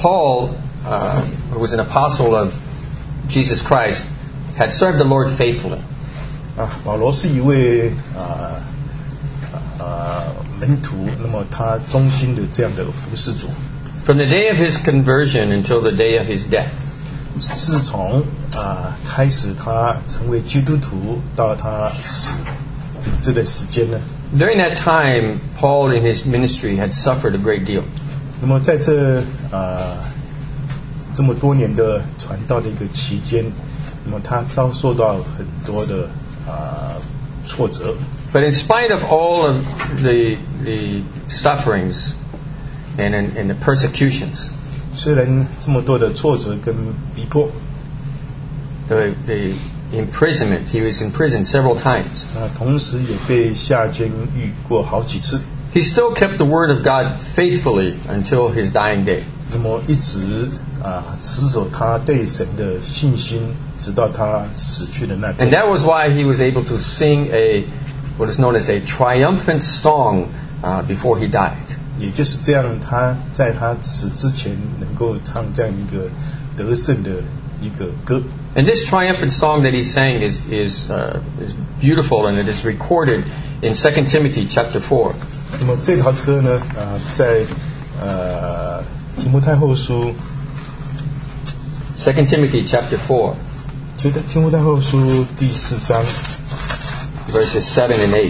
Paul, who was an apostle of Jesus Christ, had served the Lord faithfully. 保罗是一位门徒，那么他忠心的这样的服侍主。 From the day of his conversion until the day of his death. 自从开始他成为基督徒到他死这段时间呢 During that time, Paul in his ministry had suffered a great deal. 那么在这么多年的传道的一个期间，那么他遭受到很多的挫折。 But in spite of all of the sufferings and the persecutions, 虽然这么多的挫折跟逼迫 the imprisonment, he was in prison several times. 同时也被下监狱过好几次。 He still kept the word of God faithfully until his dying day. 那么一直持守他对神的信心，直到他死去的那天。 And that was why he was able to sing what is known as a triumphant song before he died. 也就是这样，他在他死之前能够唱这样一个得胜的一个歌。 And this triumphant song that he sang is beautiful, and it is recorded in 2 Timothy chapter 4. 那么这条歌呢，在提摩太后书 2 Timothy chapter 4, 提摩太后书第4章 verses 7 and 8.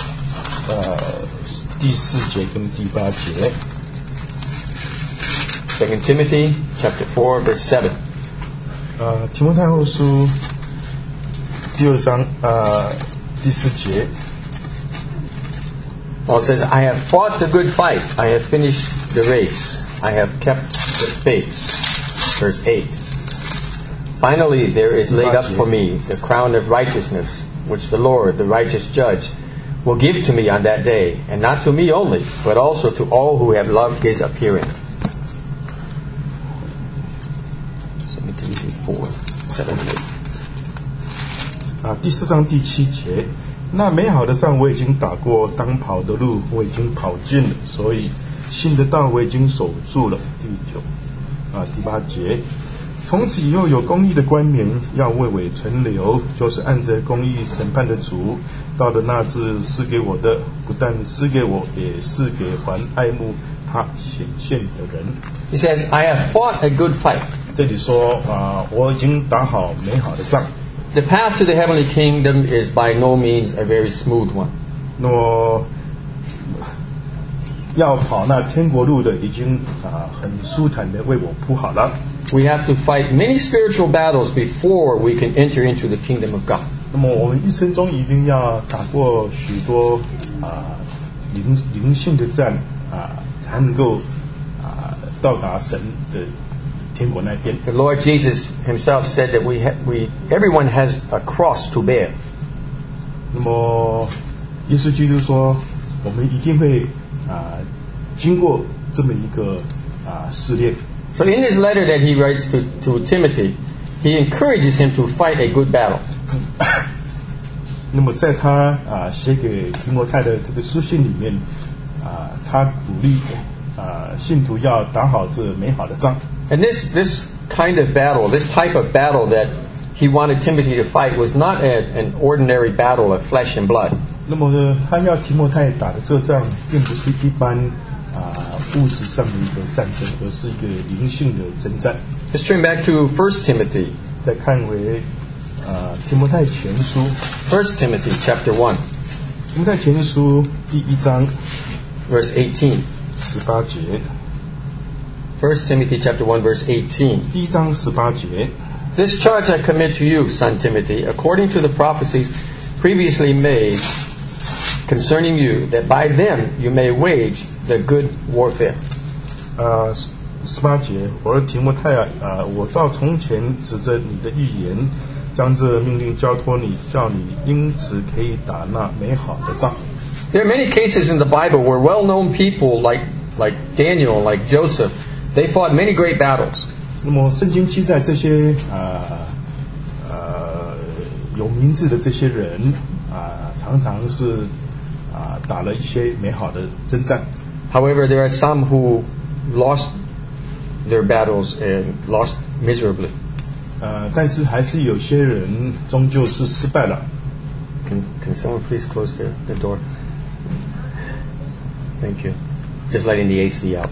第4节跟第8节。 2 Timothy chapter 4, verse 7. 提摩太后书第2章第4节。 Paul says, I have fought the good fight. I have finished the race. I have kept the faith. Verse 8. Finally, there is laid up for me the crown of righteousness, which the Lord, the righteous judge, will give to me on that day, and not to me only, but also to all who have loved his appearing. 2 Timothy 4, 7 and 8. 第4章第7节。那美好的仗我已经打过，当跑的路我已经跑尽了，所以信的道我已经守住了。第8节，从此以后有公义的冠冕要为我存留，就是按着公义审判的主，到的那日赐给我的，不但赐给我，也赐给还爱慕他显现的人。 He says, I have fought a good fight. 这里说我已经打好美好的仗。 The path to the heavenly kingdom is by no means a very smooth one. 那么要跑那天国路的已经很舒坦的为我铺好了。 We have to fight many spiritual battles before we can enter into the kingdom of God. 那么我们一生中一定要打过许多灵性的战才能够到达神的天国那边。 The Lord Jesus himself said that everyone has a cross to bear. 那么耶稣基督说，我们一定会经过这么一个试炼。 So in his letter that he writes to Timothy, he encourages him to fight a good battle. 那么在他写给提摩太的这个书信里面他鼓励信徒要打好这美好的仗。 And this kind of battle, this type of battle that he wanted Timothy to fight was not an ordinary battle of flesh and blood. 那么他要提摩太打的这个仗，并不是一般物质上的一个战争，而是一个灵性的征战。 Let's turn back to 1 Timothy. 再看回提摩太前书 1 Timothy chapter 1. 提摩太前书第1章 verse 18. 18节。 1 Timothy chapter 1 verse 18. 第1章18节。 This charge I commit to you, son Timothy, according to the prophecies previously made concerning you, that by them you may wage the good warfare. 18节，我儿提摩太我照从前指着你的预言，将这命令交托你，叫你因此可以打那美好的仗。 There are many cases in the Bible where well-known people like Daniel, like Joseph, they fought many great battles. 那么圣经记载这些有名字的这些人常常是打了一些美好的征战。 However, there are some who lost their battles and lost miserably. 但是还是有些人终究是失败了。 Can someone please close the door? Thank you. Just letting the AC out.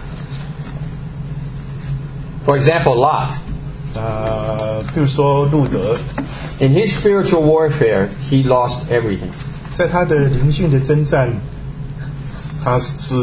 For example, Lot. 比如说路德， In his spiritual warfare, he lost everything. 在他的灵性的征战，他是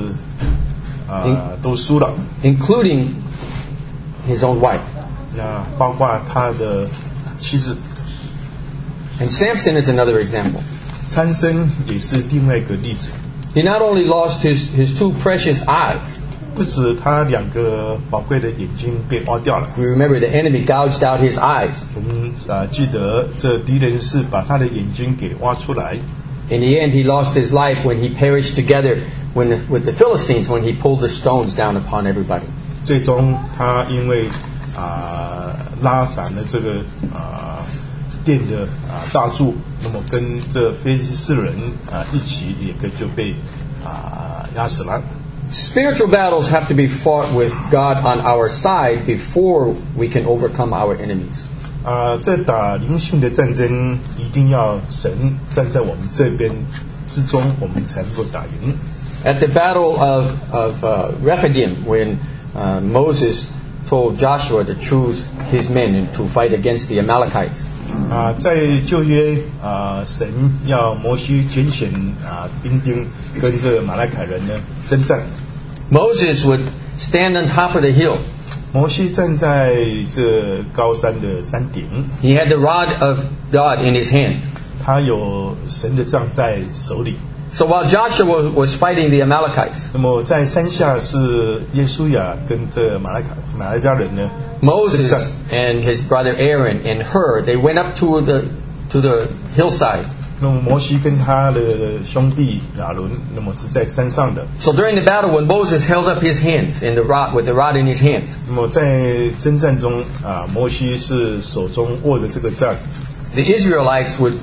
都输了， Including his own wife. 那包括他的妻子。 And Samson is another example. 参生也是另外一个例子， He not only lost his two precious eyes. 不止他2个宝贵的眼睛被挖掉了。 We remember the enemy gouged out his eyes. 我们记得这敌人是把他的眼睛给挖出来。 In the end, he lost his life when he perished together with the Philistines when he pulled the stones down upon everybody. 最终他因为拉散了这个殿的大柱，那么跟这非利士人一起也就被压死了。 Spiritual battles have to be fought with God on our side before we can overcome our enemies. 在打灵性的战争，一定要神站在我们这边之中，我们才能够打赢。 At the battle of Rephidim, when Moses told Joshua to choose his men and to fight against the Amalekites. 在旧约神要摩西拣选兵丁跟这马来凯人呢征战。 Moses would stand on top of the hill. 摩西站在这高山的山顶， He had the rod of God in his hand. 他有神的杖在手里。 So while Joshua was fighting the Amalekites, 那么在山下是耶稣亚跟这马来家人呢 Moses 征战。 and his brother Aaron and Hur, they went up to the hillside. 那么摩西跟他的兄弟亚伦，那么是在山上的。 So during the battle, when Moses held up his hands with the rod in his hands, 那么在征战中摩西是手中握着这个杖， the Israelites would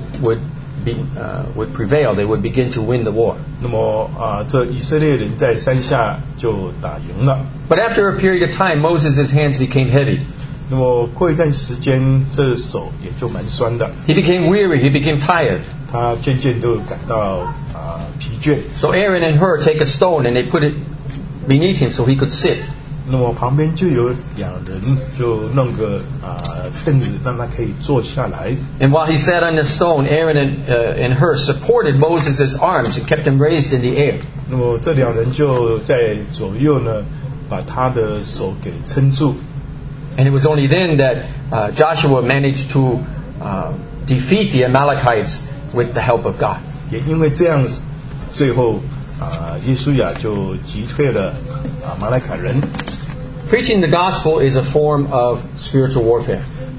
prevail. They would begin to win the war. 那么这以色列人在山下就打赢了。 But after a period of time, Moses' hands became heavy. 那么过一段时间，这手也就蛮酸的， He became weary. He became tired. 他渐渐都感到疲倦。 So Aaron and Hur take a stone and they put it beneath him so he could sit. 那么旁边就有2人就弄个凳子让他可以坐下来。 And while he sat on the stone, Aaron and Hur supported Moses' arms and kept him raised in the air. 那么这2人就在左右呢，把他的手给撑住。 And it was only then that Joshua managed to defeat the Amalekites with the help of God. 也因为这样，最后耶稣亚就击退了马来凯人。 Preaching the gospel is a form of spiritual warfare.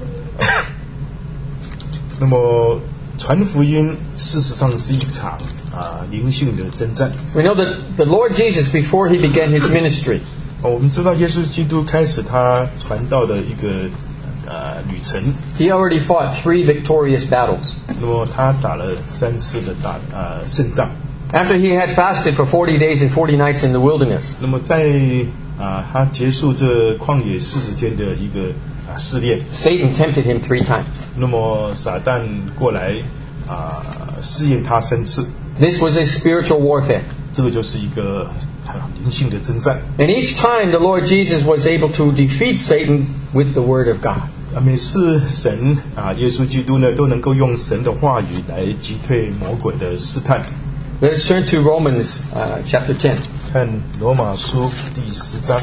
那么传福音事实上是一场灵性的征战。 We know that the Lord Jesus, before he began his ministry, 我们知道耶稣基督开始他传道的一个旅程， he already fought 3 victorious battles. 那么他打了3次的胜仗。 After he had fasted for 40 days and 40 nights in the wilderness, 那么在他结束这旷野40天的一个试炼， Satan tempted him 3 times. 那么撒旦过来试验他3次， This was a spiritual warfare. 这个就是一个灵性的征战。 And each time the Lord Jesus was able to defeat Satan with the Word of God. 每次神耶稣基督呢都能够用神的话语来击退魔鬼的试探。 Let us turn to Romans chapter 10. 看罗马书第10章，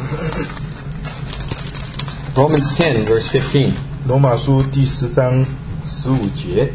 Romans 10, verse 15. 罗马书第10章15节。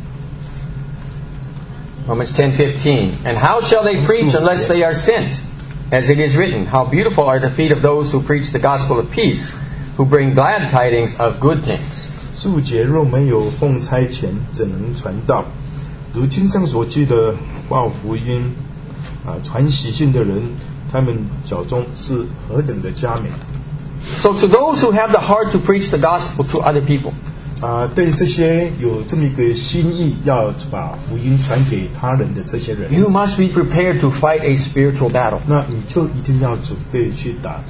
Romans 10:15. And how shall they preach unless they are sent? As it is written, how beautiful are the feet of those who preach the gospel of peace, who bring glad tidings of good things. 15节，若没有奉差遣，怎能传道？如经上所记的，报福音传喜信的人，他们脚中是何等的佳美。 So to those who have the heart to preach the gospel to other people, 对这些有这么一个心意，要把福音传给他人的这些人， you must be prepared to fight a spiritual battle. 那你就一定要准备去打这场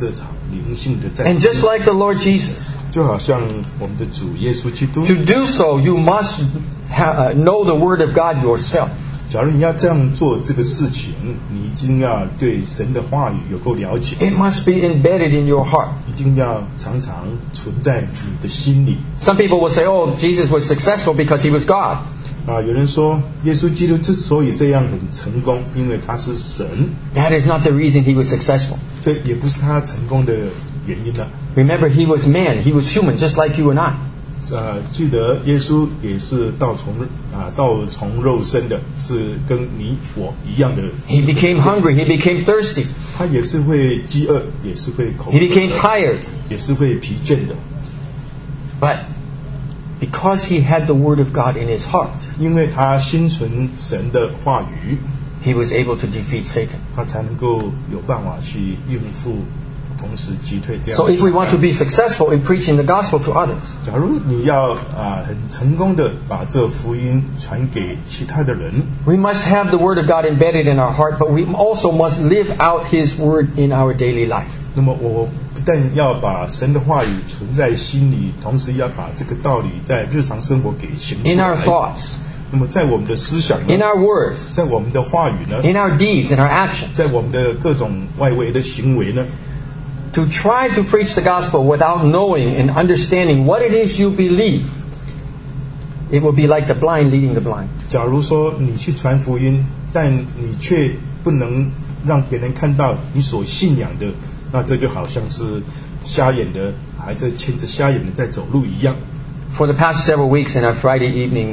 灵性的战 And 争。 just like the Lord Jesus, 就好像我们的主耶稣基督， to do so, you must know the Word of God yourself. 假如你要这样做这个事情，你一定要对神的话语有够了解， It must be embedded in your heart. 一定要常常存在你的心里。 Some people will say, oh, Jesus was successful because he was God. 有人说耶稣基督之所以这样很成功，因为他是神， That is not the reason he was successful. 这也不是他成功的原因了。 Remember, he was man. He was human, just like you and I. 记得耶稣也是道从肉身的，是跟你我一样的。 He became hungry. He became thirsty. 他也是会饥饿，也是会口 He became 渴， tired. 也是会疲倦的。 But because he had the Word of God in his heart, 因为他心存神的话语， he was able to defeat Satan. 他才能够有办法去应付，同时击退这样 So 的 if we want to be successful in preaching the gospel to others, 假如你要很成功的把这福音传给其他的人， we must have the Word of God embedded in our heart, but we also must live out His Word in our daily life. 那么我不但要把神的话语存在心里，同时要把这个道理在日常生活给行出 In our 来。 thoughts, 那么在我们的思想呢， in our words, 在我们的话语呢， in our deeds, in our actions, 在我们的各种外围的行为呢， to try to preach the gospel without knowing and understanding what it is you believe, it will be like the blind leading the blind. 假如说你去传福音，但你却不能让别人看到你所信仰的，那这就好像是瞎眼的还在牵着瞎眼的在走路一样。 For the past several weeks in our Friday evening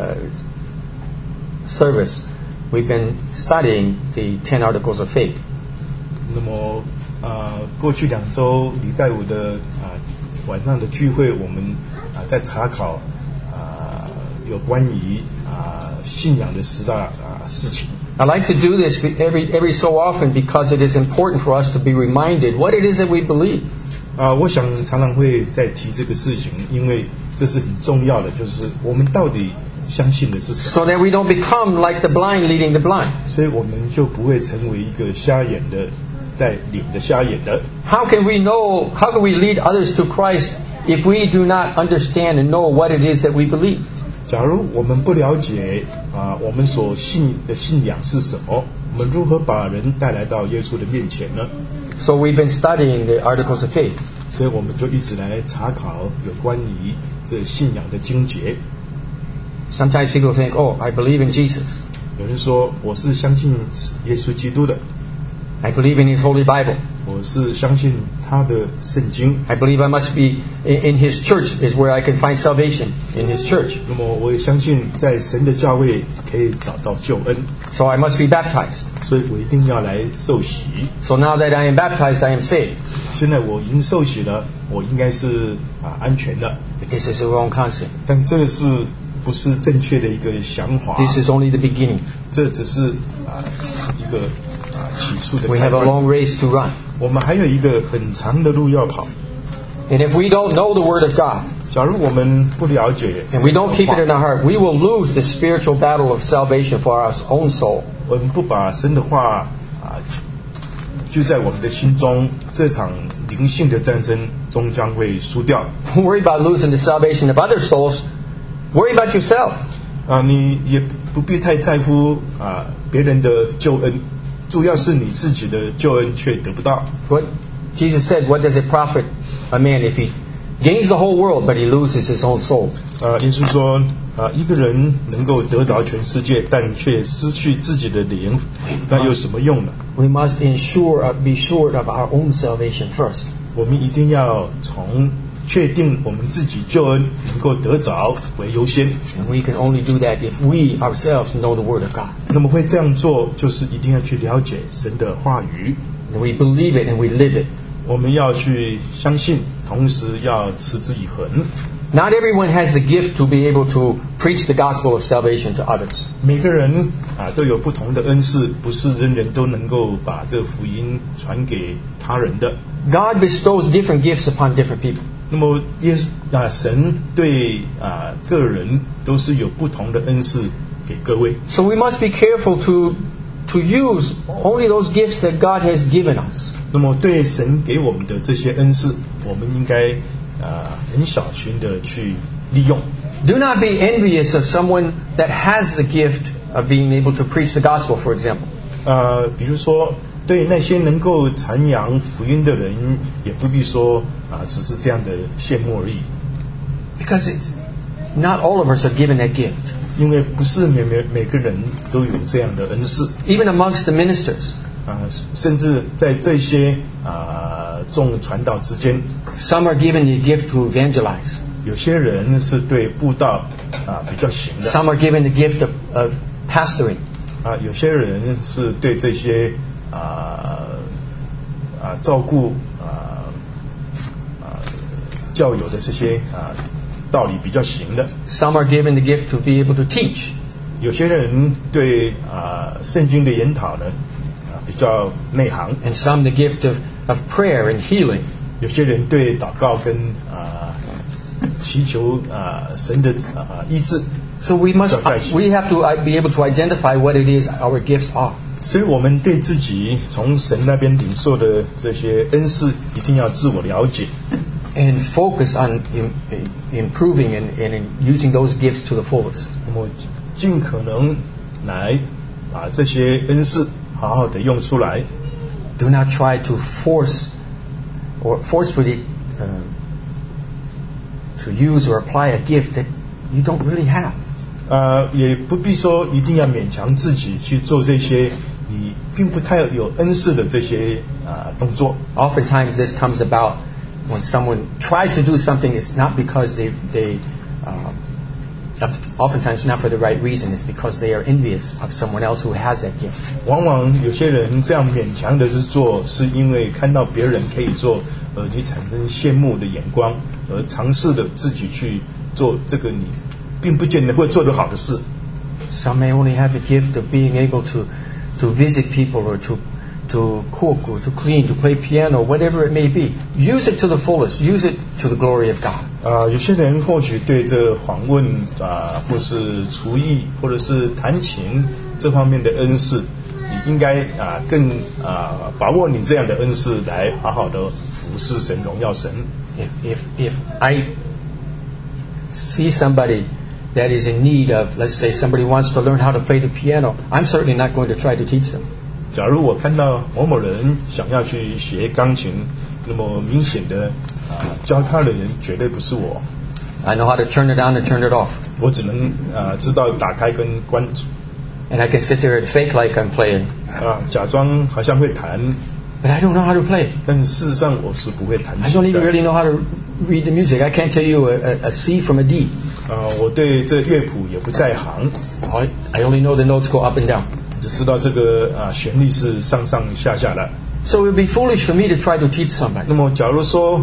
service, we've been studying the 10 Articles of Faith. 那么过去2周礼拜五的晚上的聚会，我们在查考有关于信仰的10大事情。 I like to do this every so often because it is important for us to be reminded what it is that we believe. 我想常常会在提这个事情，因为这是很重要的，就是我们到底相信的是什么， So that we don't become like the blind leading the blind. 所以我们就不会成为一个瞎眼的带领的瞎眼的。 How can we lead others to Christ if we do not understand and know what it is that we believe? 假如我们不了解我们所信的信仰是什么，我们如何把人带来到耶稣的面前呢？ So we've been studying the Articles of Faith. 所以我们就一直来查考有关于这信仰的经节。 Sometimes people think, oh, I believe in Jesus. 有人说我是相信耶稣基督的， I believe in His Holy Bible. 我是相信他的圣经。 I believe I must be in His church is where I can find salvation, in His church. 那么我也相信在神的教会可以找到救恩， So I must be baptized. 所以我一定要来受洗。 So now that I am baptized, I am saved. 现在我已经受洗了，我应该是安全的。 But this is a wrong concept. 但这个是不是正确的一个想法？ This is only the beginning. 这只是一个起初的 We 开 have a 端。 long race to run. 我们还有一个很长的路要跑。 And if we don't know the Word of God, 假如我们不了解 and we don't keep it in our heart, we will lose the spiritual battle of salvation for our own soul. 我们不把神的话就在我们的心中，这场灵性的战争终将会输掉。 Don't worry about losing the salvation of other souls. Worry about yourself. 你也不必太在乎别人的救恩，主要是你自己的救恩却得不到。 What Jesus said, what does it profit a man if he gains the whole world but he loses his own soul? 耶稣说一个人能够得着全世界，但却失去自己的灵，那有什么用呢？ We must be sure of our own salvation first. 我们一定要从确定我们自己救恩能够得着为优先。 And we can only do that if we ourselves know the Word of God. 那么会这样做，就是一定要去了解神的话语， And we believe it and we live it. 我们要去相信，同时要持之以恒。 Not everyone has the gift to be able to preach the gospel of salvation to others. 每个人都有不同的恩赐，不是人人都能够把这福音传给他人的。 God bestows different gifts upon different people. 那么神对个人都是有不同的恩赐给各位， So we must be careful to use only those gifts that God has given us. 那么对神给我们的这些恩赐，我们应该很小心的去利用。 Do not be envious of someone that has the gift of being able to preach the gospel, for example. 比如说对那些能够传扬福音的人，也不必说只是这样的羡慕而已。 Because not all of us are given that gift. 因为不是每个人都有这样的恩赐。 Even amongst the ministers. 甚至在这些众传道之间 ，some are given the gift to evangelize. 有些人是对布道比较行的。 Some are given the gift of pastoring. 有些人是对这些照顾教友的这些道理比较行的。 Some are given the gift to be able to teach. 有些人对圣经的研讨呢比较内行。 And some the gift of prayer and healing. 有些人对祷告跟祈求神的医治。 So we have to be able to identify what it is our gifts are. 所以我们对自己从神那边领受的这些恩赐一定要自我了解。 And focus on improving and using those gifts to the fullest. 那么尽可能来把这些恩赐好好的用出来。 Do not try to force or forcefully to use or apply a gift that you don't really have. 也不必说一定要勉强自己去做这些你并不太有恩赐的这些动作。 Oftentimes this comes about when someone tries to do something. It's not because they oftentimes not for the right reason. It's because they are envious of someone else who has that gift. 往往有些人这样勉强的去做，是因为看到别人可以做，你产生羡慕的眼光，而尝试的自己去做这个你并不见得会做得好的事。 Some may only have the gift of being able to visit people or to cook or to clean, to play piano, whatever it may be. Use it to the fullest. Use it to the glory of God. 有些人或许对这访问或是厨艺或者是弹琴这方面的恩赐，你应该更把握你这样的恩赐来好好的服侍神，荣耀神。 If I see somebody that is in need of, let's say somebody wants to learn how to play the piano, I'm certainly not going to try to teach them. 假如我看到某某人想要去学钢琴，那么明显的教他的人绝对不是我。 I know how to turn it on and turn it off. 我只能知道打开跟关。 And I can sit there and fake like I'm playing. 假装好像会弹。 But I don't know how to play. 但是事实上我是不会弹琴的。 I don't even really know how to read the music. I can't tell you a C from a D. 我对这乐谱也不在行。 I only know the notes go up and down. 只知道这个旋律是上上下下的。 So it would be foolish for me to try to teach somebody. 那么假如说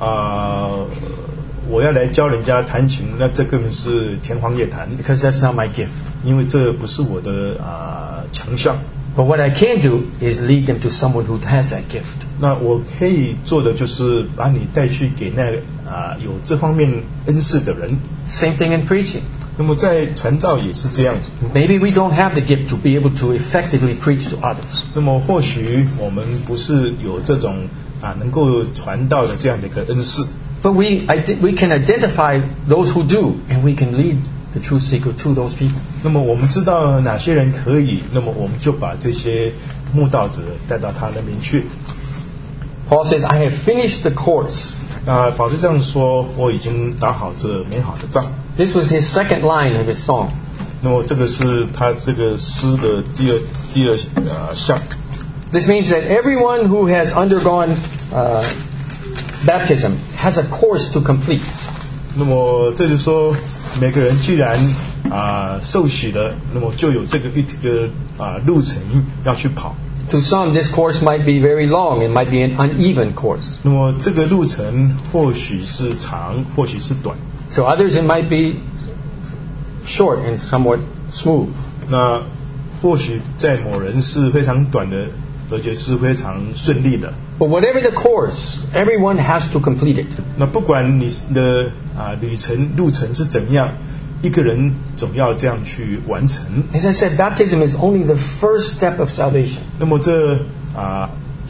我要来教人家弹琴，那这根本是天方夜谭。 Because that's not my gift. 因为这不是我的强项。 But what I can do is lead them to someone who has that gift. 那我可以做的就是把你带去给那有这方面恩赐的人。 Same thing in preaching. 那么在传道也是这样。 Maybe we don't have the gift to be able to effectively preach to others. 那么或许我们不是有这种能够传道的这样的一个恩赐。 But we can identify those who do, and we can lead the truth seeker to those people. 那么我们知道哪些人可以，那么我们就把这些慕道者带到他那边去。 Paul says, "I have finished the course." 保罗这样说，我已经打好这美好的仗。 This was his second line of his song. 那么这个是他这个诗的第二项。 This means that everyone who has undergone baptism has a course to complete. 那么这就说，每个人既然受洗了，那么就有这个一个路程要去跑。 To some, this course might be very long. It might be an uneven course. 那么这个路程或许是长，或许是短。 To others, it might be short and somewhat smooth. 那或许在某人是非常短的，而且是非常顺利的。 But whatever the course, everyone has to complete it. 那不管你的路程是怎样，一个人总要这样去完成。 As I said, baptism is only the first step of salvation. 那么这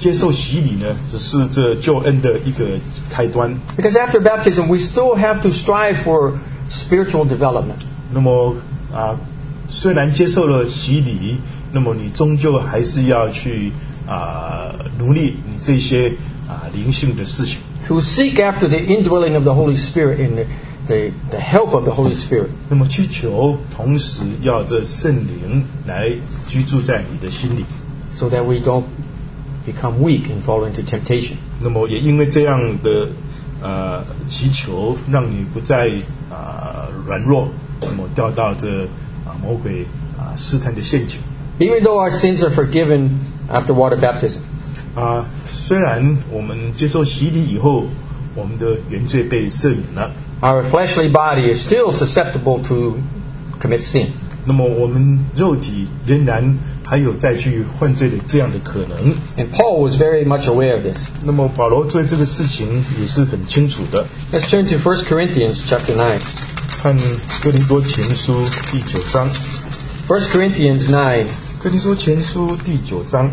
接受洗礼呢，只是这救恩的一个开端。 Because after baptism, we still have to strive for spiritual development. 那么虽然接受了洗礼，那么你终究还是要去努力你这些灵性的事情。 To seek after the indwelling of the Holy Spirit and the help of the Holy Spirit. 那么祈求，同时要这圣灵来居住在你的心里。 So that we don't become weak and fall into temptation. 那么也因为这样的祈求，让你不再软弱，那么掉到这魔鬼试探的陷阱。 Even though our sins are forgiven after water baptism. 虽然我们接受洗礼以后，我们的原罪被赦免了。 Our fleshly body is still susceptible to commit sin. 那么我们肉体仍然还有再去犯罪的这样的可能。 And Paul was very much aware of this. 那么保罗对这个事情也是很清楚的。 Let's turn to 1 Corinthians chapter 9. 看哥林多前书第9章。 1 Corinthians 9. 哥林多前书第9章。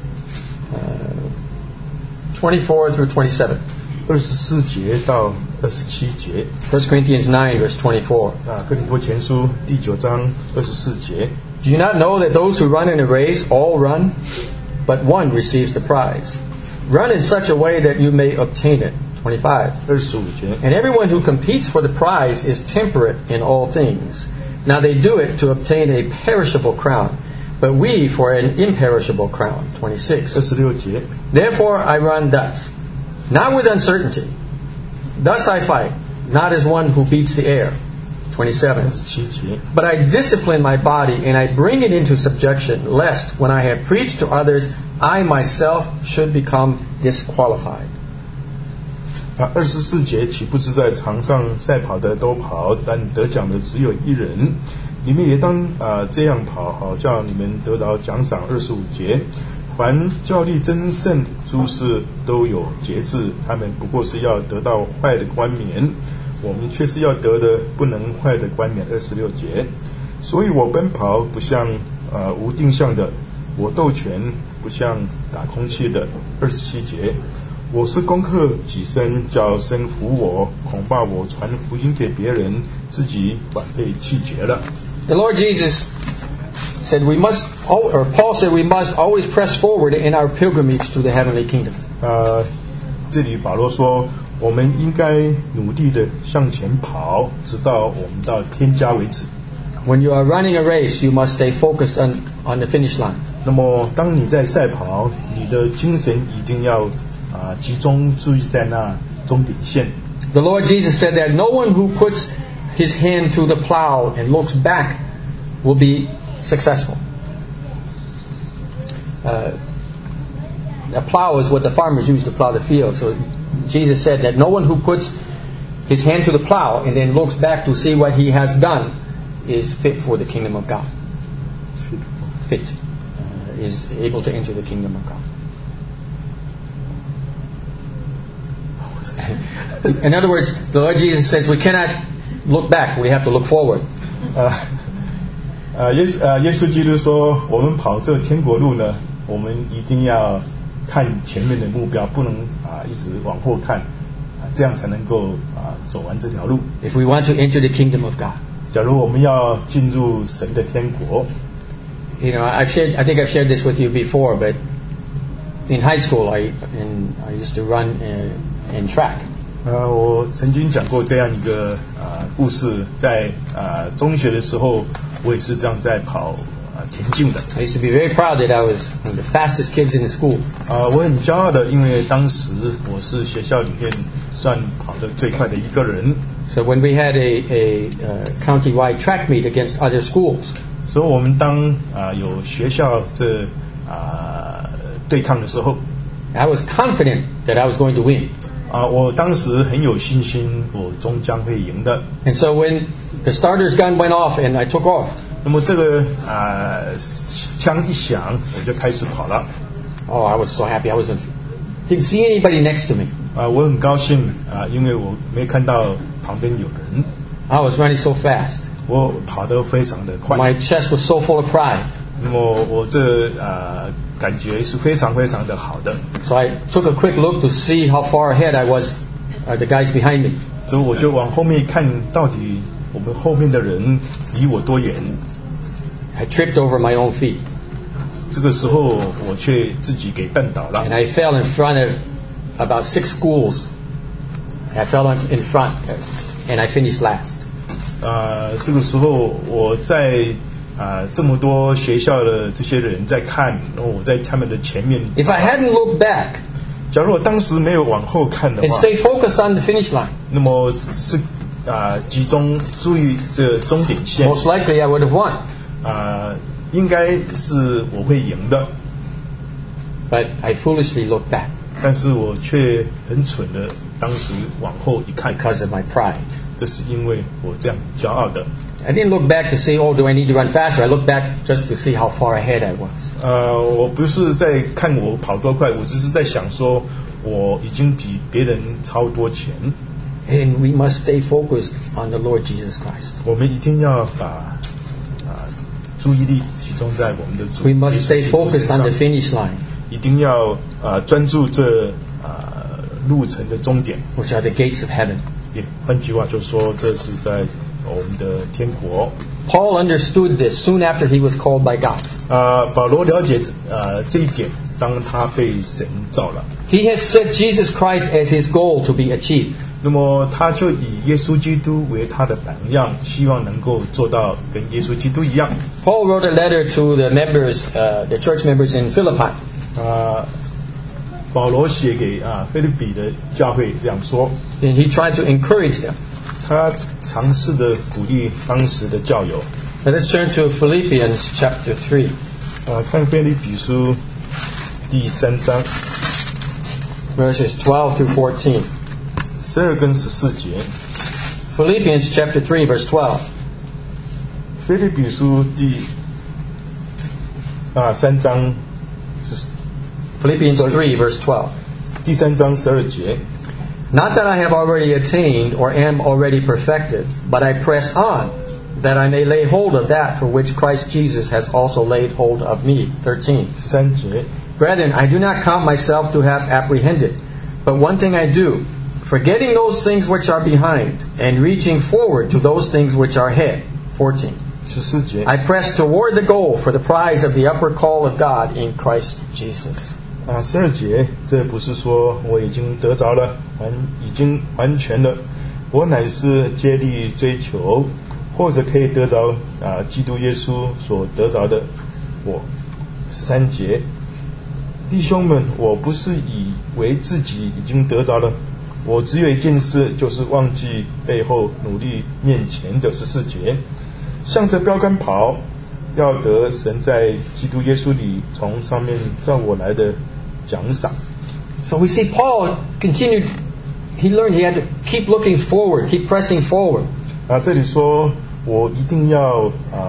24 through 27. 24节到27节。 1 Corinthians 9 verse 24. 哥林多前书第9章24节。 Do you not know that those who run in a race all run, but one receives the prize? Run in such a way that you may obtain it. 25. 25节。 And everyone who competes for the prize is temperate in all things. Now they do it to obtain a perishable crown, but we for an imperishable crown. 26. 26节。 Therefore I run thus, not with uncertainty. Thus I fight, not as one who beats the air. 27. 27节。 But I discipline my body and I bring it into subjection, lest when I have preached to others, I myself should become disqualified. 24节，岂不是在场上赛跑的都跑，但得奖的只有一人？你们也当这样跑，好叫你们得着奖赏。25节，凡较力争胜，诸事都有节制，他们不过是要得到坏的冠冕，我们却是要得的不能坏的冠冕。26节，所以我奔跑不像无定向的，我斗拳不像打空气的。27节，我是攻克己身，叫身服我，恐怕我传福音给别人，自己反被弃绝了。 The Lord Jesus said Paul said we must always press forward in our pilgrimage to the heavenly kingdom. 这里保罗说，我们应该努力的向前跑，直到我们到天家为止。 When you are running a race, you must stay focused on the finish line. 那么，当你在赛跑，你的精神一定要集中注意在那终点线。 The Lord Jesus said that no one who puts his hand to the plow and looks back will be successful. A plow is what the farmers use to plow the field. So Jesus said that no one who puts his hand to the plow and then looks back to see what he has done is fit for the kingdom of God. Is able to enter the kingdom of God. In other words, the Lord Jesus says we cannot look back, we have to look forward. 耶稣基督说，我们跑这天国路呢，我们一定要看前面的目标，不能一直往后看，这样才能够走完这条路。 If we want to enter the kingdom of God. 假如我们要进入神的天国。 You know, I think I've shared this with you before, but in high school, I used to run in track. 我曾经讲过这样一个故事，在中学的时候，我也是这样在跑田径的。 I used to be very proud that I was one of the fastest kids in the school. 我很骄傲的，因为当时我是学校里面算跑得最快的一个人。 So when we had a county-wide track meet against other schools. 所以我们当有学校这对抗的时候 I was confident that I was going to win. 我当时很有信心，我终将会赢的。 And so when the starter's gun went off and I took off. 那么这个枪一响，我就开始跑了。 Oh, I was so happy. Didn't see anybody next to me. 我很高兴因为我没看到旁边有人。 I was running so fast. 我跑得非常的快。 My chest was so full of pride. 那么我这感觉是非常非常的好的。 So I took a quick look to see how far ahead I was, the guys behind me. 所以我就往后面看，到底我们后面的人离我多远？ I tripped over my own feet, 这个时候我却自己给绊倒了 and， I fell in front of about 6 schools. I fell in front, and I finished last. 这个时候我在这么多学校的这些人在看，然后我在他们的前面。 If I hadn't looked back 假如我当时没有往后看的 and 话， stayed focused on the finish line, 那么是集中注意这终点线 most likely I would have won. 应该是我会赢的， But I foolishly looked back 但是我却很蠢的，当时往后一看， because of my pride. 这是因为我这样骄傲的。 I didn't look back to say, oh, do I need to run faster? I looked back just to see how far ahead I was. 我不是在看我跑多快，我只是在想说，我已经比别人超多前。 And we must stay focused on the Lord Jesus Christ. 我们一定要把注意力集中在我们的主 We must stay 耶稣基督 focused 身 on the 上， finish line, 一定要专注这路程的终点。 which are the gates of heaven. 也换句话就说，这是在我们的天国。 Paul understood this soon after he was called by God. 保罗了解这一点，当他被神召了， He had set Jesus Christ as his goal to be achieved. 那么他就以耶稣基督为他的榜样，希望能够做到跟耶稣基督一样。 Paul wrote a letter to the members, the church members in Philippi. 保罗写给腓立比的教会这样说， And he tried to encourage them. 他尝试的鼓励当时的教友。 Let us turn to Philippians chapter 3. 看腓立比书第3章 Verses 12 through 14. 12跟14节。 Philippians chapter 3, verse 12. 腓立比书第3章 Philippians 3, verse 12. 第3章12节。 Not that I have already attained or am already perfected, but I press on, that I may lay hold of that for which Christ Jesus has also laid hold of me. 13. 13节。 Brethren, I do not count myself to have apprehended, but one thing I do, forgetting those things which are behind, and reaching forward to those things which are ahead. 14. 14节。 I press toward the goal for the prize of the upward call of God in Christ Jesus. 12节，这不是说我已经得着了，已经完全了，我乃是竭力追求，或者可以得着基督耶稣所得着的我。13节，弟兄们，我不是以为自己已经得着了，我只有一件事，就是忘记背后，努力面前的。14节，向着标杆跑，要得神在基督耶稣里从上面照我来的奖赏。 So we see Paul continued, he learned he had to keep looking forward, keep pressing forward. 这里说我一定要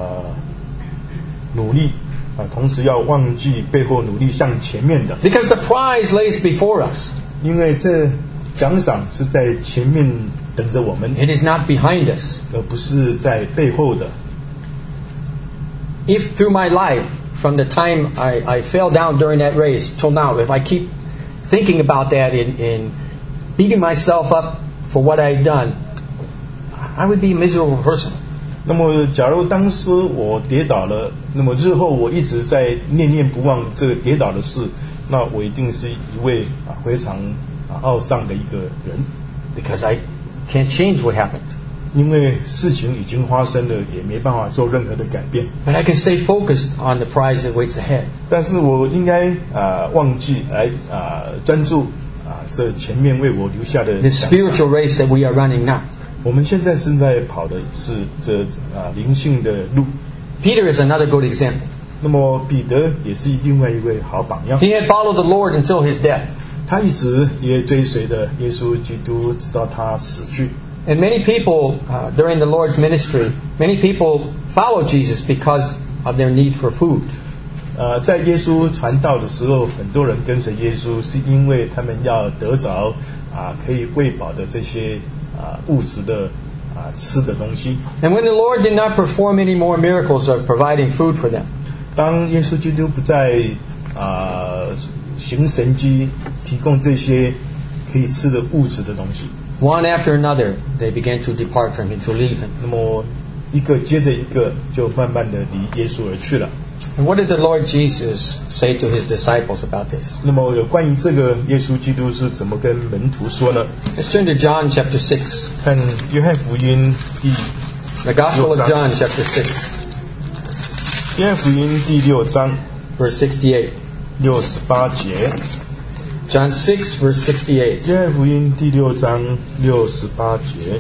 努力同时要忘记背后，努力向前面的， Because the prize lays before us. 因为这奖赏是在前面等着我们， It is not behind us. 而不是在背后的。 If through my life, from the time I fell down during that race till now, if I keep thinking about that and beating myself up for what I've done, I would be a miserable person. 那么假如当时我跌倒了，那么日后我一直在念念不忘这个跌倒的事，那我一定是一位非常懊丧的一个人， Because I can't change what happened. 因为事情已经发生了，也没办法做任何的改变。 But I can stay focused on the prize that waits ahead. 但是我应该忘记来专注这前面为我留下的 The 奖赏。 spiritual race that we are running now. 我们现在正在跑的是这灵性的路。 Peter is another good example. 那么彼得也是另外一位好榜样， He had followed the Lord until his death. 他一直也追随着耶稣基督，直到他死去。 And many people during the Lord's ministry, many people follow Jesus because of their need for food. 在耶稣传道的时候，很多人跟随耶稣，是因为他们要得着可以喂饱的这些物质的吃的东西。 And when the Lord did not perform any more miracles of providing food for them, 当耶稣基督不再行神迹，提供这些可以吃的物质的东西。 One after another, they began to depart from him, to leave him. 那么一个接着一个，就慢慢的离耶稣而去了。 And what did the Lord Jesus say to his disciples about this? 那么有关于这个耶稣基督是怎么跟门徒说呢？ Let's turn to John chapter 6. 看约翰福音第 The Gospel of John chapter 6, 约翰福音第6章 verse 68. 68节。 John 6, verse 68. 约翰福音第6章68节，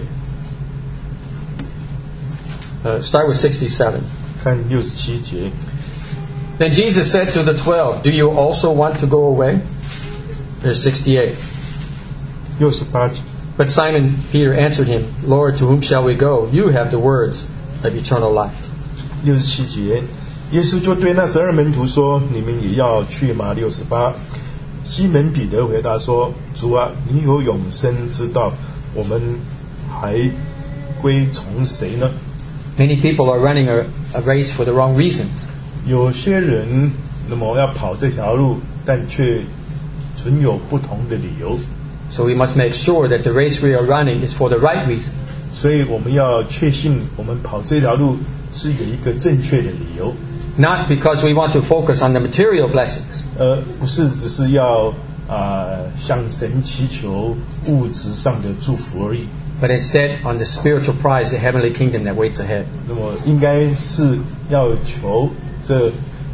Start with 67. 看67节。 Then Jesus said to the 12, Do you also want to go away? Verse 68. 68节。 But Simon Peter answered him, Lord, to whom shall we go? You have the words of eternal life. 67节，耶稣就对那12门徒说：“你们也要去吗？”68，西门彼得回答说：“主啊，你有永生之道，我们还归从谁呢？” Many people are running a race for the wrong reasons. 有些人那么要跑这条路，但却存有不同的理由， So we must make sure that the race we are running is for the right reason. 所以我们要确信我们跑这条路是有一个正确的理由。 Not because we want to focus on the material blessings, 不是只是要向神祈求物质上的祝福而已。 but instead on the spiritual prize, the heavenly kingdom that waits ahead. 那么应该是要求这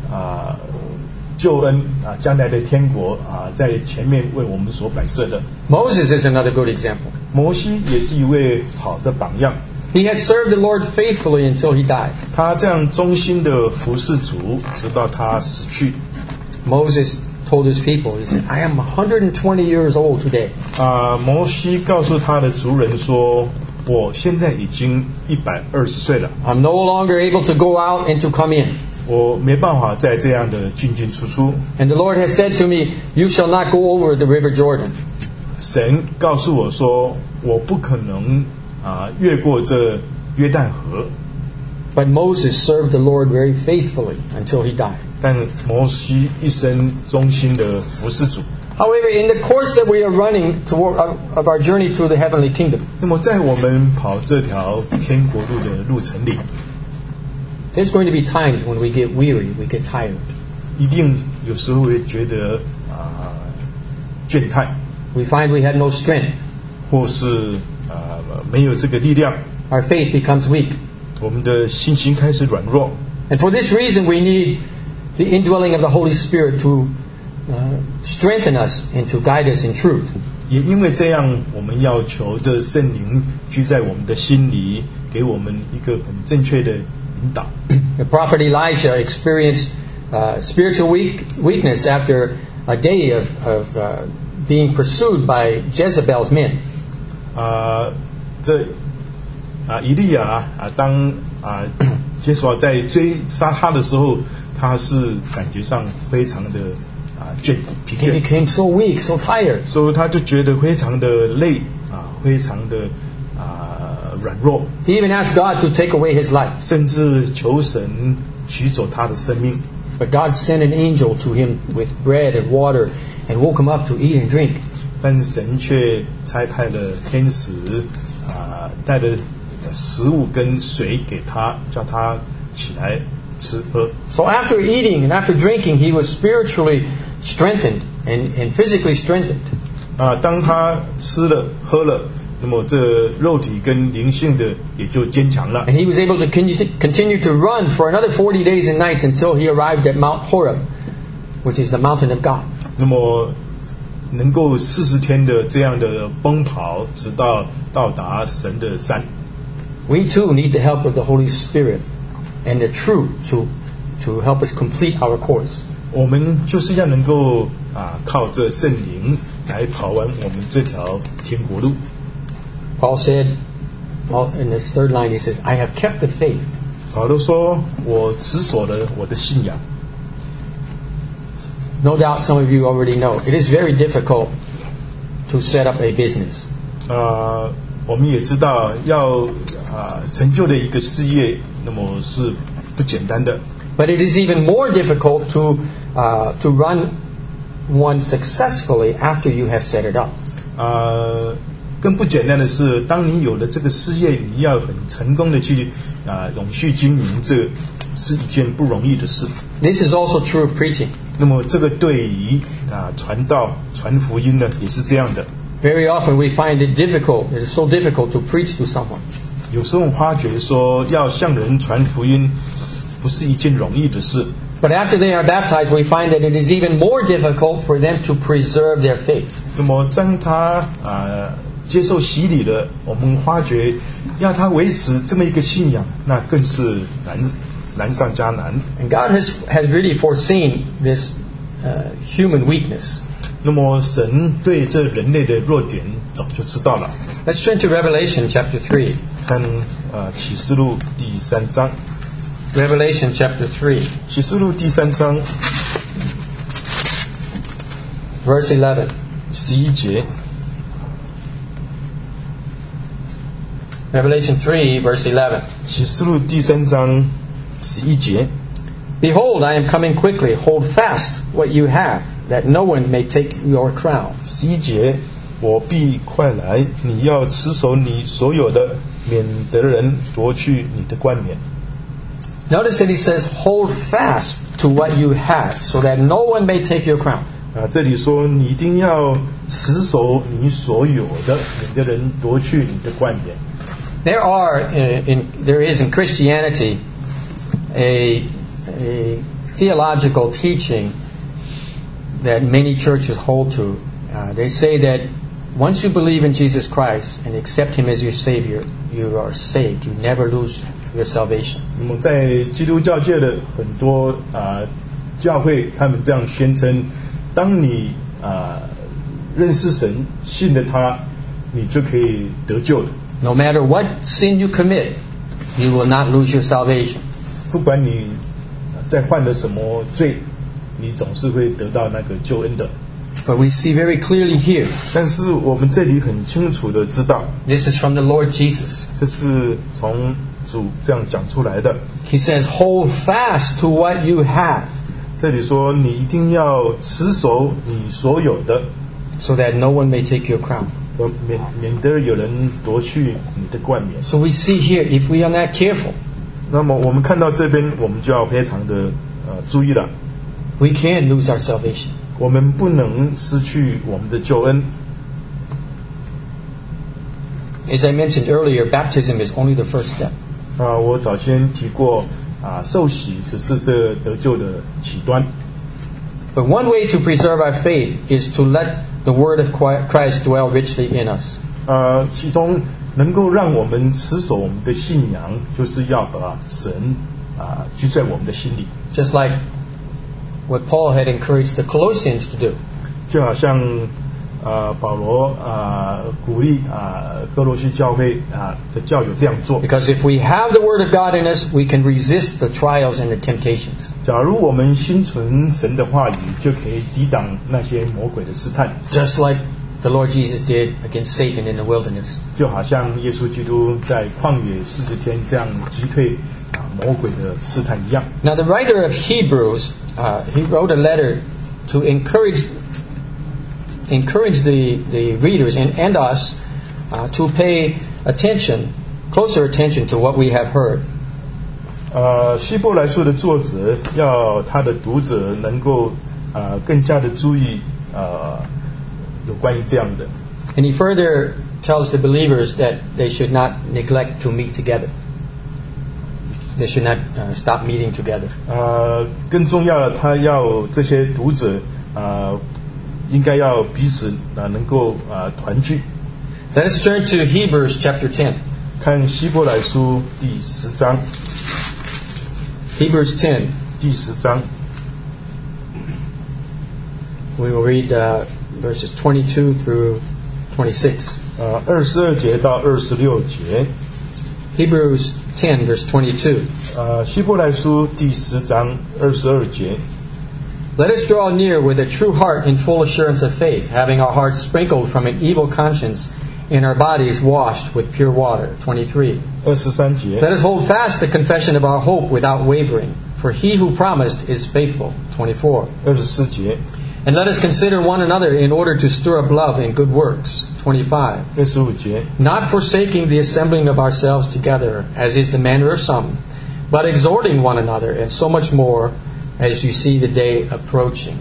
救恩将来的天国在前面为我们所摆设的。 Moses is another good example. 摩西也是一位好的榜样， He had served the Lord faithfully until he died. 他这样忠心的服侍主，直到他死去。 Moses told his people, he said, I am 120 years old today. 摩西告诉他的族人说：“我现在已经120岁了， I'm no longer able to go out and to come in. 我没办法再这样的进进出出。 And the Lord has said to me, you shall not go over the river Jordan. 神告诉我说，我不可能越过这约旦河。 But Moses served the Lord very faithfully until he died. 但摩西一生忠心的服侍主。 However, in the course that we are running toward of our journey to the heavenly kingdom, 那么在我们跑这条天国路的路程里， there's going to be times when we get weary, we get tired. 一定有时候会觉得倦怠， We find we have no strength. 或是没有这个力量， Our faith becomes weak. 我们的信心开始软弱。 And for this reason, we need the indwelling of the Holy Spirit to strengthen us and to guide us in truth. 也因为这样，我们要求这圣灵居在我们的心里，给我们一个很正确的引导。 The prophet Elijah experienced spiritual weakness after a day of being pursued by Jezebel's men. 以利亚当耶稣在追杀他的时候，他是感觉上非常的疲 He 倦， became so weak, so tired. 所以他就觉得非常的累非常的软弱， He even asked God to take away his life. 甚至求神取走他的生命。 But God sent an angel to him with bread and water and woke him up to eat and drink. 但神却差派了天使带了食物跟水给他，叫他起来吃喝。 So after eating and after drinking, he was spiritually strengthened and physically strengthened. 当他吃了喝了，那么这肉体跟灵性的也就坚强了。 And he was able to continue to run for another 40 days and nights until he arrived at Mount Horeb, which is the mountain of God. 那么能够40天的这样的奔跑，直到达神的山。 We too need the help of the Holy Spirit and the truth to help us complete our course. 我们就是要能够靠着圣灵来跑完我们这条天国路。 Paul said, in this third line, he says, I have kept the faith. 保罗说：“我持守了我的信仰。” No doubt some of you already know, it is very difficult to set up a business. 我们也知道要成就的一个事业，那么是不简单的。 But it is even more difficult to to run one successfully after you have set it up. 更不简单的是，当你有了这个事业，你要很成功的去永续经营，这是一件不容易的事。 This is also true of preaching. 那么这个对于传道、传福音呢，也是这样的。 Very often we find it difficult. It is so difficult to preach to someone. 有时候我们发觉说，要向人传福音，不是一件容易的事。 But after they are baptized, we find that it is even more difficult for them to preserve their faith. 那么当他接受洗礼了，我们发觉要他维持这么一个信仰，那更是难上加难。 And God has really foreseen this human weakness. 那么神对这人类的弱点早就知道了。 Let's turn to Revelation chapter 3. 看启示录第3章。 Revelation chapter 3. 启示录第3章 Verse 11. 11节。 Revelation 3, verse 11. 启示录第3章11节。 Behold, I am coming quickly. Hold fast what you have, that no one may take your crown. 11节，我必快来，你要持守你所有的，免得人夺去你的冠冕。 Notice that he says, hold fast to what you have, so that no one may take your crown. 这里说你一定要持守你所有的，免得人夺去你的冠冕。 There is in Christianity a theological teaching that many churches hold to. They say that once you believe in Jesus Christ and accept Him as your Savior, you are saved. You never lose your salvation. 那么在基督教界的很多教会，他们这样宣称：当你认识神，信了他，你就可以得救的。 No matter what sin you commit, you will not lose your salvation. 不管你在犯了什么罪，你总是会得到那个救恩的。 But we see very clearly here. 但是我们这里很清楚的知道 This is from the Lord Jesus. 这是从主这样讲出来的。 He says, hold fast to what you have. 这里说你一定要持守你所有的 so that no one may take your crown. 免得有人夺去你的冠冕。 So we see here, if we are not careful, 那么我们看到这边，我们就要非常的注意了。 we can lose our salvation. 我们不能失去我们的救恩。 As I mentioned earlier, baptism is only the first step. 我早先提过受洗只是这得救的起端。 But one way to preserve our faith is to let the word of Christ dwell richly in us. 其中能够让我们持守我们的信仰，就是要把神居在我们的心里。 Just like what Paul had encouraged the Colossians to do. 就好像保罗鼓励哥罗西教会的教友这样做。 Because if we have the word of God in us, we can resist the trials and the temptations. 假如我们心存神的话语，就可以抵挡那些魔鬼的试探。 Just like the Lord Jesus did against Satan in the wilderness. 就好像耶稣基督在旷野40天这样击退魔鬼的试探一样。 Now the writer of Hebrews, he wrote a letter to encourage the readers and us to pay closer attention to what we have heard. 希伯来书的作者要他的读者能够更加的注意有关于这样的。 And he further tells the believers that they should not neglect to meet together. They should not stop meeting together. 更重要的，他要这些读者应该要彼此能够团聚。 Let us turn to Hebrews chapter 10. 看希伯来书第10章。 Hebrews 10. 第10章。 We will read verses 22 through 26. 22节到26节。 Hebrews 10 verse 22. 希伯来书第10章22节。 Let us draw near with a true heart in full assurance of faith, having our hearts sprinkled from an evil conscience and our bodies washed with pure water. 23. 23节。 Let us hold fast the confession of our hope without wavering, for he who promised is faithful. 24. 24节， And let us consider one another in order to stir up love and good works. 25. 25节， Not forsaking the assembling of ourselves together, as is the manner of some, but exhorting one another, and so much more as you see the day approaching.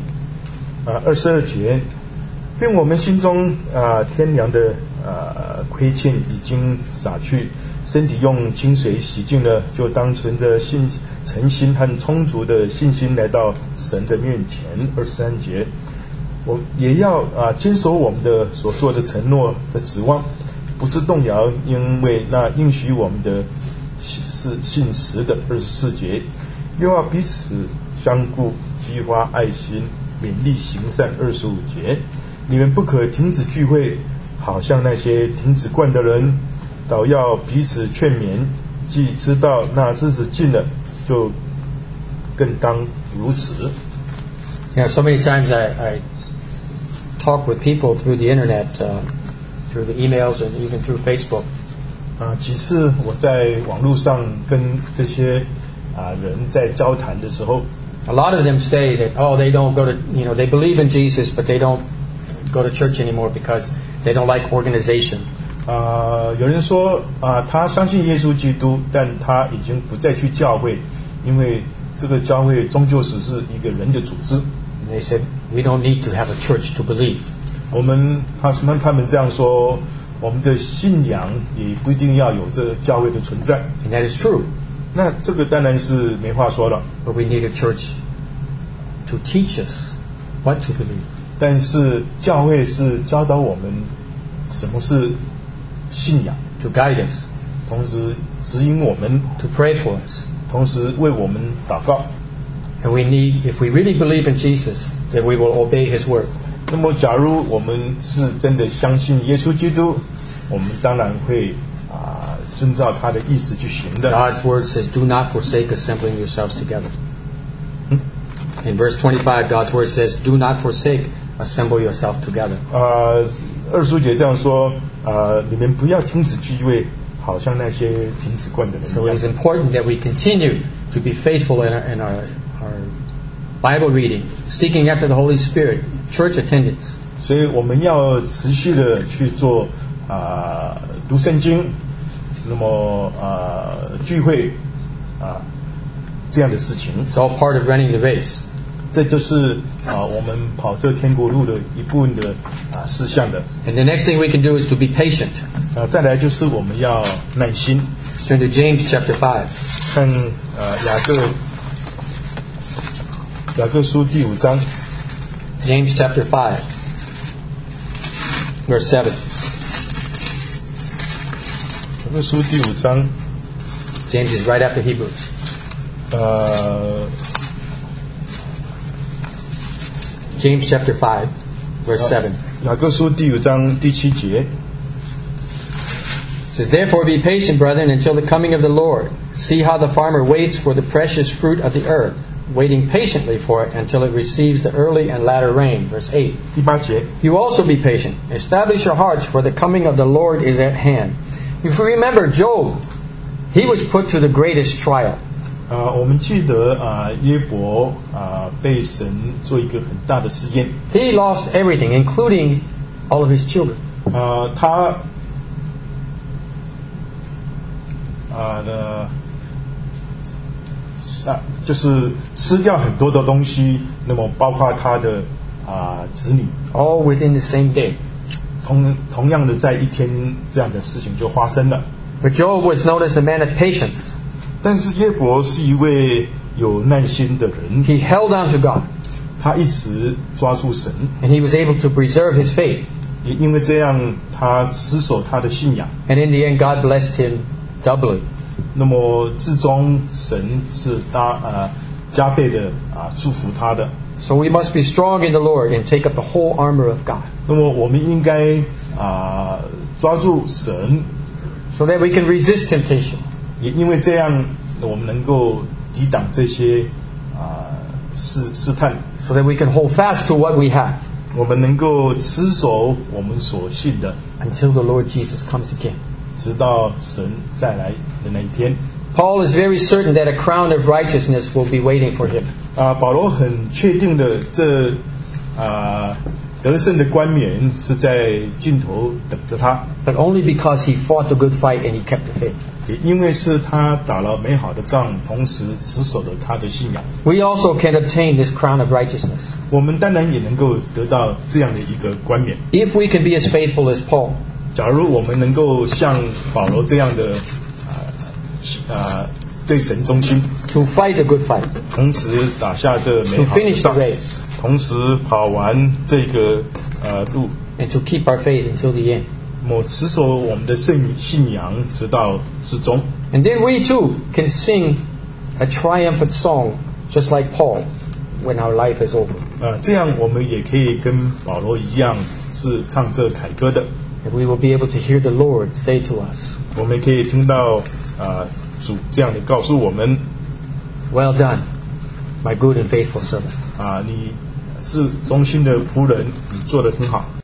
22节，并我们心中天良的亏欠已经洒去，身体用清水洗净了，就当存着诚心和充足的信心来到神的面前。23节，我也要坚守我们的所做的承诺的指望，不致动摇，因为那应许我们的是信实的。24节，又要彼此相顾，激发爱心，勉励行善。25节，你们不可停止聚会，好像那些停止惯的人，倒要彼此劝勉，既知道那日子近了，就更当如此。 So many times I talk with people through the internet, through the emails and even through Facebook. 几次我在网络上跟这些人在交谈的时候， A lot of them say that, they don't go to, they believe in Jesus, but they don't go to church anymore because they don't like organization. 有人说他相信耶稣基督，但他已经不再去教会，因为这个教会终究只是一个人的组织。 And they said, we don't need to have a church to believe. 他们这样说，我们的信仰也不一定要有这教会的存在。 And that is true. 那这个当然是没话说了。 But we need a church to teach us what to believe. 但是教会是教导我们什么是信仰， To guide us, 同时指引我们， to pray for us. 同时为我们祷告。 And we need, if we really believe in Jesus, then we will obey His word. 那么假如我们是真的相信耶稣基督，我们当然会遵照他的意思去行的。 God's word says, do not forsake assembling yourselves together. In verse 25, God's word says, do not forsake assemble yourself together. 25节这样说，你们不要停止聚会，好像那些停止惯的人 So 一 it is 样。 important that we continue to be faithful in our Bible reading, seeking after the Holy Spirit, church attendance. 所以我们要持续的去做读圣经，那么聚会这样的事情。 It's all part of running the race. 这就是我们跑这天国路的一部分的事项的。 And the next thing we can do is to be patient. 再来就是我们要耐心。 Let's turn to James chapter 5. 看雅各书第5章， James chapter 5, verse 7. 雅各书第5章， James is right after Hebrews. James chapter 5, verse 7. 雅各书第5章第7节。 It says, therefore be patient, brethren, until the coming of the Lord. See how the farmer waits for the precious fruit of the earth, waiting patiently for it until it receives the early and latter rain. Verse 8. 第8节， You also be patient. Establish your hearts, for the coming of the Lord is at hand. If you remember Job, he was put to the greatest trial. 我们记得耶伯被神做一个很大的试验， He lost everything, including all of his children. 他就是失掉很多的东西，那么包括他的子女， All within the same day. 同样的在一天这样的事情就发生了。 But Job was known as the man of patience. 但是耶伯是一位有耐心的人， He held on to God, 他一直抓住神， and he was able to preserve his faith. 也因为这样，他持守他的信仰。 And in the end, God blessed him doubly. 那么至终神是加倍的祝福他的。 So we must be strong in the Lord and take up the whole armor of God, 那么我们应该抓住神， so that we can resist temptation. 也因为这样，我们能够抵挡这些试探， So that we can hold fast to what we have 我们能够持守我们所信的， until the Lord Jesus comes again. 直到神再来的那一天。 Paul is very certain that a crown of righteousness will be waiting for him. 保罗很确定的，这得胜的冠冕是在尽头等着他。 But only because he fought the good fight and he kept the faith. 也因为是他打了美好的仗，同时持守了他的信仰。 We also can obtain this crown of righteousness. 我们当然也能够得到这样的一个冠冕。 If we can be as faithful as Paul, 假如我们能够像保罗这样的对神忠心， to fight the good fight, 同时打下这 to 美好的 finish the 仗， race, 同时跑完这个路， and to keep our faith until the end. 持守我们的信仰直到至终。 And then we too can sing a triumphant song just like Paul when our life is over. 这样我们也可以跟保罗一样，是唱这凯歌的。 And we will be able to hear the Lord say to us, 我们可以听到主这样的告诉我们 "Well done, my good and faithful servant." 你是忠心的仆人，你做得很好。